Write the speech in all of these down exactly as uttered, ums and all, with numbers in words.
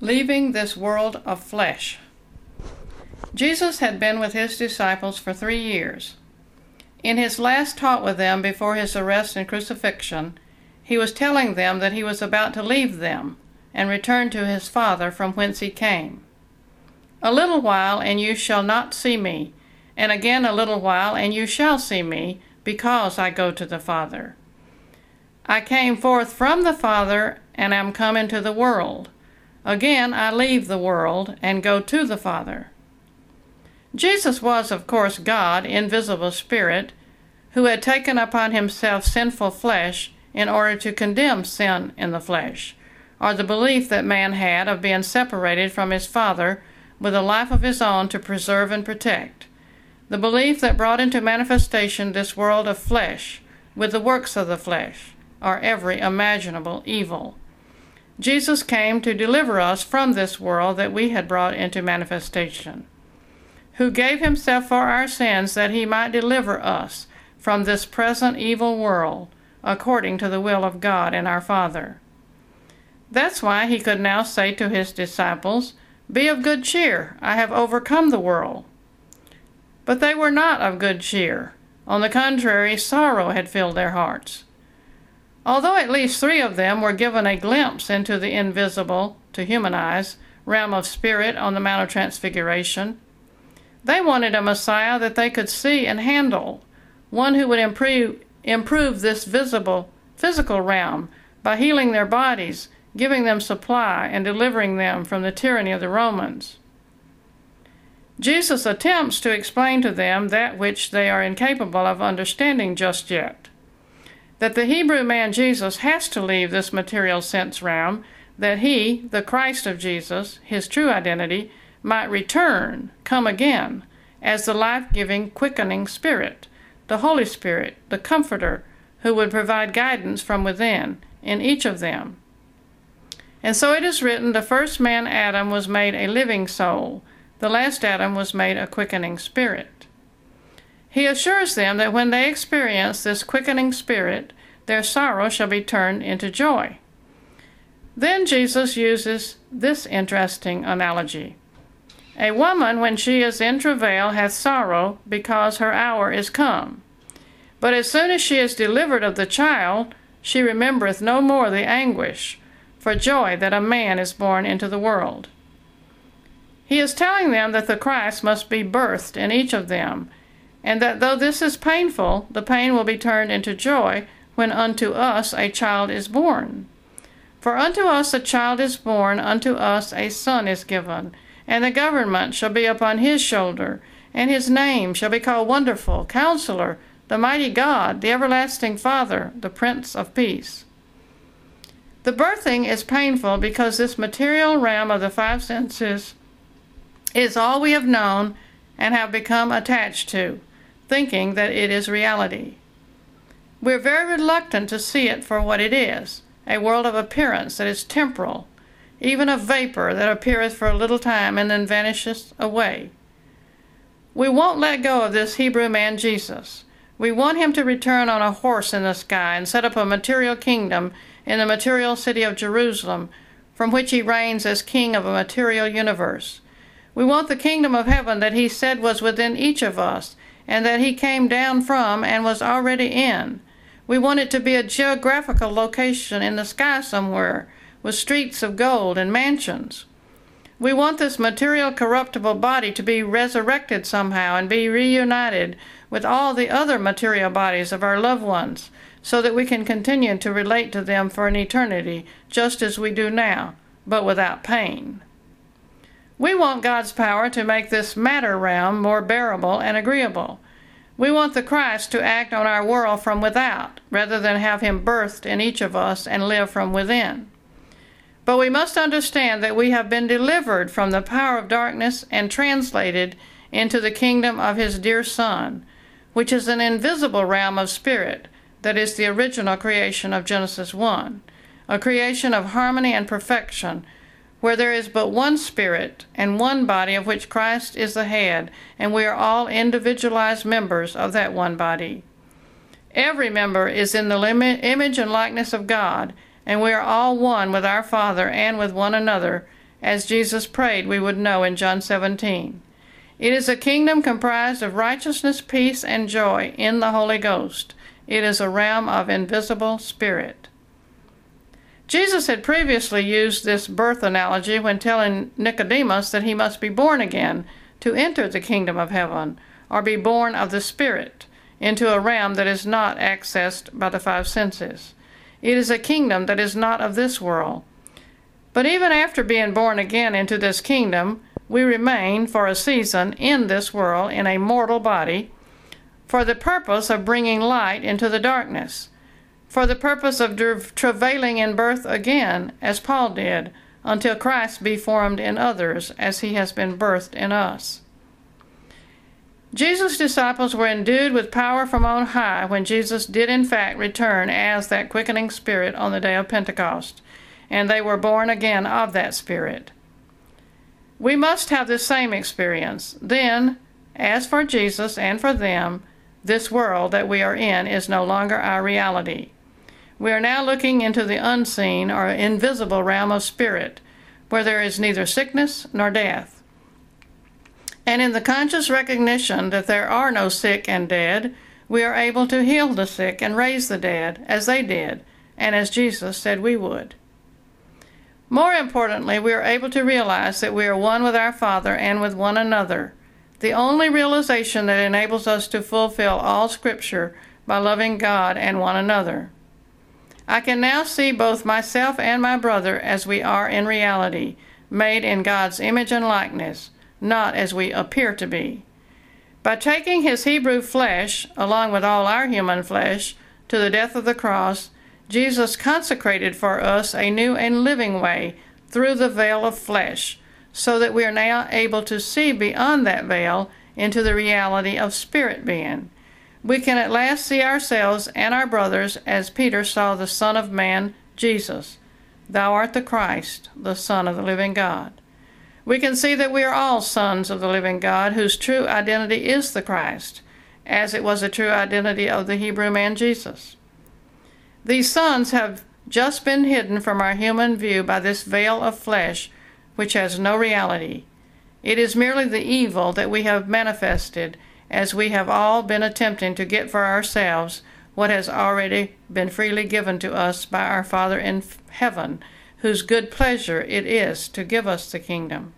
Leaving this world of flesh. Jesus had been with his disciples for three years. In his last talk with them before his arrest and crucifixion, he was telling them that he was about to leave them and return to his Father from whence he came. "A little while, and you shall not see me, and again a little while, and you shall see me, because I go to the Father. I came forth from the Father, and am come into the world. Again I leave the world, and go to the Father." Jesus was, of course, God, invisible spirit, who had taken upon himself sinful flesh in order to condemn sin in the flesh, or the belief that man had of being separated from his Father with a life of his own to preserve and protect, the belief that brought into manifestation this world of flesh with the works of the flesh, or every imaginable evil. Jesus came to deliver us from this world that we had brought into manifestation, who gave himself for our sins that he might deliver us from this present evil world, according to the will of God and our Father. That's why he could now say to his disciples, "Be of good cheer, I have overcome the world." But they were not of good cheer. On the contrary, sorrow had filled their hearts. Although at least three of them were given a glimpse into the invisible, to human eyes, realm of spirit on the Mount of Transfiguration, they wanted a Messiah that they could see and handle, one who would improve, improve this visible, physical realm by healing their bodies, giving them supply, and delivering them from the tyranny of the Romans. Jesus attempts to explain to them that which they are incapable of understanding just yet, that the Hebrew man Jesus has to leave this material sense realm, that he, the Christ of Jesus, his true identity, might return, come again, as the life-giving, quickening Spirit, the Holy Spirit, the Comforter, who would provide guidance from within in each of them. And so it is written, the first man, Adam, was made a living soul. The last Adam was made a quickening spirit. He assures them that when they experience this quickening spirit, their sorrow shall be turned into joy. Then Jesus uses this interesting analogy. A woman, when she is in travail, hath sorrow, because her hour is come. But as soon as she is delivered of the child, she remembereth no more the anguish, for joy that a man is born into the world. He is telling them that the Christ must be birthed in each of them, and that though this is painful, the pain will be turned into joy when unto us a child is born. For unto us a child is born, unto us a son is given, and the government shall be upon his shoulder, and his name shall be called Wonderful, Counselor, the Mighty God, the Everlasting Father, the Prince of Peace. The birthing is painful because this material realm of the five senses is all we have known and have become attached to, thinking that it is reality. We are very reluctant to see it for what it is, a world of appearance that is temporal, even a vapor that appeareth for a little time and then vanisheth away. We won't let go of this Hebrew man Jesus. We want him to return on a horse in the sky and set up a material kingdom in the material city of Jerusalem, from which he reigns as king of a material universe. We want the kingdom of heaven that he said was within each of us, and that he came down from and was already in. We want it to be a geographical location in the sky somewhere, with streets of gold and mansions. We want this material corruptible body to be resurrected somehow and be reunited with all the other material bodies of our loved ones, so that we can continue to relate to them for an eternity, just as we do now, but without pain. We want God's power to make this matter realm more bearable and agreeable. We want the Christ to act on our world from without, rather than have him birthed in each of us and live from within. But we must understand that we have been delivered from the power of darkness and translated into the kingdom of his dear Son, which is an invisible realm of spirit, that is the original creation of Genesis one, a creation of harmony and perfection, where there is but one spirit and one body of which Christ is the head, and we are all individualized members of that one body. Every member is in the image and likeness of God, and we are all one with our Father and with one another, as Jesus prayed we would know in John seventeen. It is a kingdom comprised of righteousness, peace, and joy in the Holy Ghost. It is a realm of invisible spirit. Jesus had previously used this birth analogy when telling Nicodemus that he must be born again to enter the kingdom of heaven, or be born of the Spirit, into a realm that is not accessed by the five senses. It is a kingdom that is not of this world. But even after being born again into this kingdom, we remain for a season in this world in a mortal body, for the purpose of bringing light into the darkness, for the purpose of travailing in birth again, as Paul did, until Christ be formed in others, as he has been birthed in us. Jesus' disciples were endued with power from on high when Jesus did in fact return as that quickening Spirit on the day of Pentecost, and they were born again of that Spirit. We must have the same experience. Then, as for Jesus and for them, this world that we are in is no longer our reality. We are now looking into the unseen or invisible realm of spirit, where there is neither sickness nor death. And in the conscious recognition that there are no sick and dead, we are able to heal the sick and raise the dead, as they did, and as Jesus said we would. More importantly, we are able to realize that we are one with our Father and with one another, the only realization that enables us to fulfill all Scripture by loving God and one another. I can now see both myself and my brother as we are in reality, made in God's image and likeness, not as we appear to be. By taking his Hebrew flesh, along with all our human flesh, to the death of the cross, Jesus consecrated for us a new and living way through the veil of flesh, so that we are now able to see beyond that veil into the reality of spirit being. We can at last see ourselves and our brothers as Peter saw the Son of Man, Jesus. Thou art the Christ, the Son of the living God. We can see that we are all sons of the living God, whose true identity is the Christ, as it was the true identity of the Hebrew man Jesus. These sons have just been hidden from our human view by this veil of flesh, which has no reality. It is merely the evil that we have manifested, as we have all been attempting to get for ourselves what has already been freely given to us by our Father in heaven, whose good pleasure it is to give us the kingdom.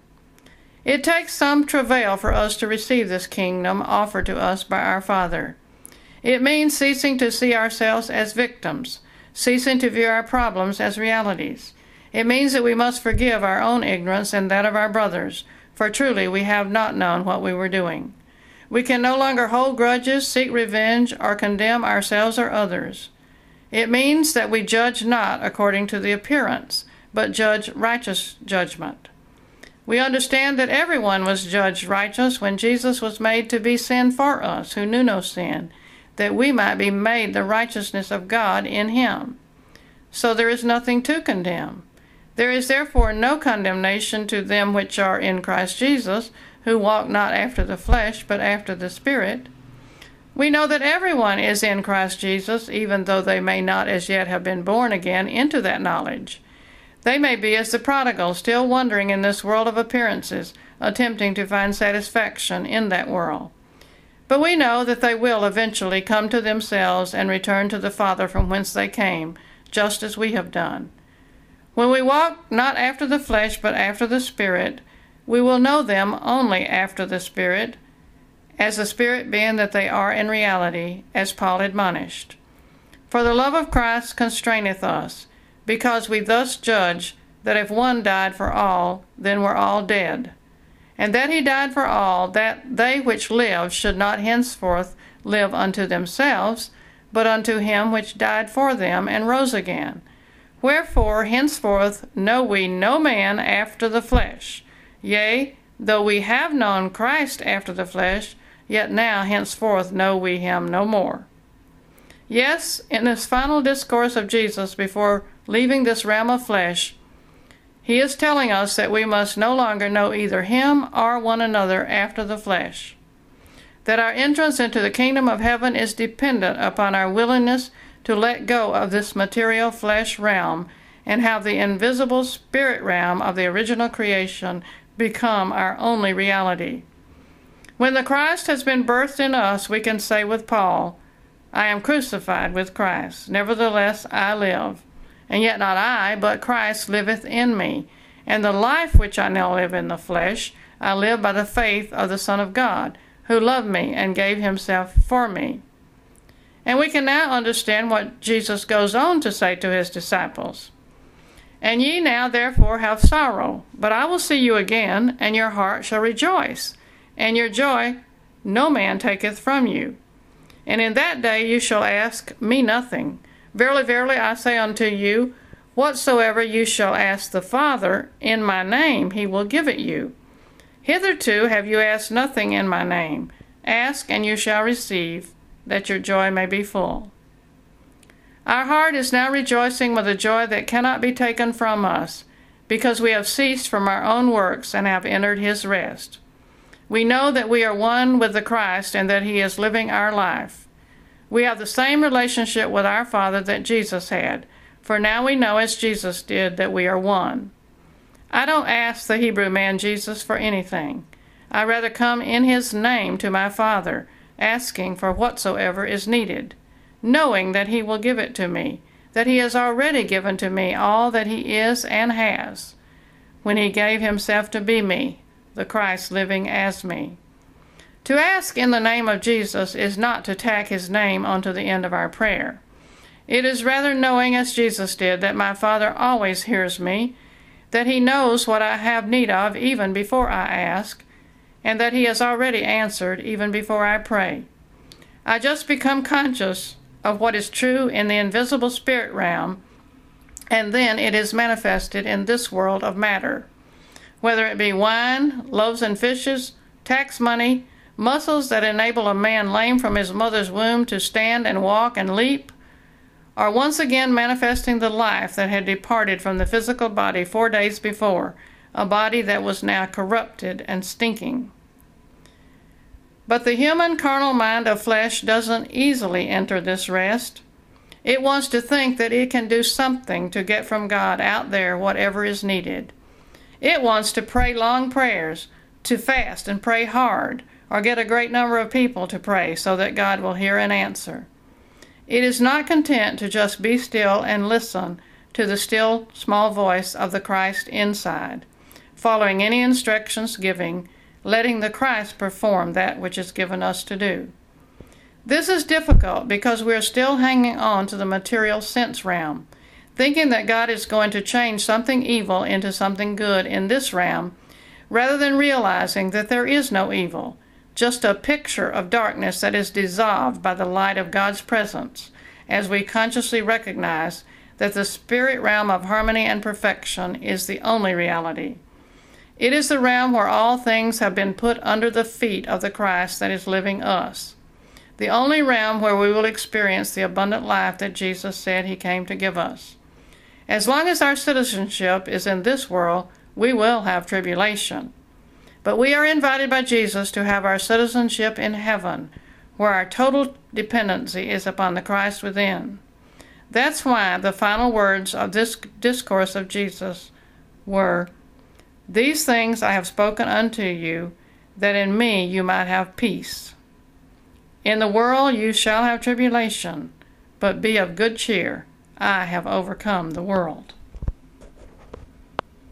It takes some travail for us to receive this kingdom offered to us by our Father. It means ceasing to see ourselves as victims, ceasing to view our problems as realities. It means that we must forgive our own ignorance and that of our brothers, for truly we have not known what we were doing. We can no longer hold grudges, seek revenge, or condemn ourselves or others. It means that we judge not according to the appearance, but judge righteous judgment. We understand that everyone was judged righteous when Jesus was made to be sin for us, who knew no sin, that we might be made the righteousness of God in him. So there is nothing to condemn. There is therefore no condemnation to them which are in Christ Jesus, who walk not after the flesh, but after the Spirit. We know that everyone is in Christ Jesus, even though they may not as yet have been born again into that knowledge. They may be as the prodigal, still wandering in this world of appearances, attempting to find satisfaction in that world. But we know that they will eventually come to themselves and return to the Father from whence they came, just as we have done. When we walk not after the flesh, but after the Spirit, we will know them only after the Spirit, as the Spirit being that they are in reality, as Paul admonished. For the love of Christ constraineth us, because we thus judge that if one died for all, then were all dead. And that he died for all, that they which live should not henceforth live unto themselves, but unto him which died for them and rose again. Wherefore henceforth know we no man after the flesh. Yea, though we have known Christ after the flesh, yet now henceforth know we him no more. Yes, in this final discourse of Jesus before leaving this realm of flesh, he is telling us that we must no longer know either him or one another after the flesh, that our entrance into the kingdom of heaven is dependent upon our willingness to let go of this material flesh realm and how the invisible spirit realm of the original creation become our only reality. When the Christ has been birthed in us, we can say with Paul, I am crucified with Christ. Nevertheless I live. And yet not I, but Christ liveth in me. And the life which I now live in the flesh, I live by the faith of the Son of God, who loved me and gave himself for me. And we can now understand what Jesus goes on to say to his disciples. And ye now therefore have sorrow, but I will see you again, and your heart shall rejoice, and your joy no man taketh from you. And in that day you shall ask me nothing. Verily, verily, I say unto you, whatsoever you shall ask the Father in my name, he will give it you. Hitherto have you asked nothing in my name. Ask, and you shall receive, that your joy may be full. Our heart is now rejoicing with a joy that cannot be taken from us, because we have ceased from our own works and have entered his rest. We know that we are one with the Christ and that he is living our life. We have the same relationship with our Father that Jesus had, for now we know as Jesus did that we are one. I don't ask the Hebrew man Jesus for anything. I rather come in his name to my Father, asking for whatsoever is needed, knowing that he will give it to me, that he has already given to me all that he is and has, when he gave himself to be me, the Christ living as me. To ask in the name of Jesus is not to tack his name onto the end of our prayer. It is rather knowing, as Jesus did, that my Father always hears me, that he knows what I have need of even before I ask, and that he has already answered even before I pray. I just become conscious of what is true in the invisible spirit realm, and then it is manifested in this world of matter. Whether it be wine, loaves and fishes, tax money, muscles that enable a man lame from his mother's womb to stand and walk and leap, or once again manifesting the life that had departed from the physical body four days before, a body that was now corrupted and stinking. But the human carnal mind of flesh doesn't easily enter this rest. It wants to think that it can do something to get from God out there whatever is needed. It wants to pray long prayers, to fast and pray hard, or get a great number of people to pray so that God will hear and answer. It is not content to just be still and listen to the still small voice of the Christ inside, following any instructions giving, letting the Christ perform that which is given us to do. This is difficult because we are still hanging on to the material sense realm, thinking that God is going to change something evil into something good in this realm, rather than realizing that there is no evil, just a picture of darkness that is dissolved by the light of God's presence, as we consciously recognize that the spirit realm of harmony and perfection is the only reality. It is the realm where all things have been put under the feet of the Christ that is living us, the only realm where we will experience the abundant life that Jesus said he came to give us. As long as our citizenship is in this world, we will have tribulation. But we are invited by Jesus to have our citizenship in heaven, where our total dependency is upon the Christ within. That's why the final words of this discourse of Jesus were, These things I have spoken unto you, that in me you might have peace. In the world you shall have tribulation, but be of good cheer. I have overcome the world.